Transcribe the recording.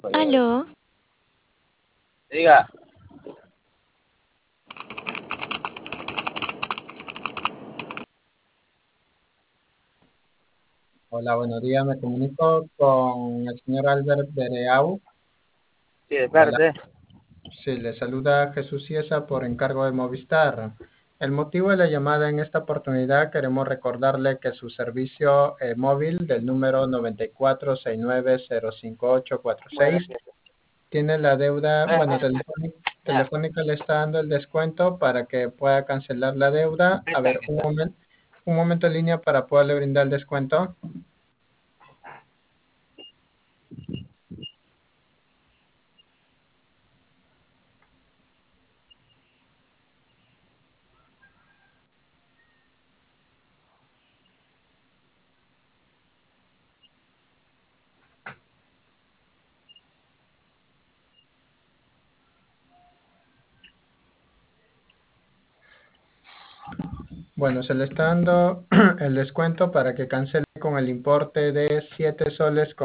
Aló, Diga, Hola, buenos días. Me comunico con el señor Albert Bereau. sí, de Hola, parte. sí, le saluda Jesús Ciesa por encargo de Movistar. El motivo de la llamada en esta oportunidad queremos recordarle que su servicio móvil del número 9469054846 tiene la deuda, bueno, telefónica le está dando el descuento para que pueda cancelar la deuda. A ver, un momento en línea para poderle brindar el descuento. Bueno, se le está dando el descuento para que cancele con el importe de 7 soles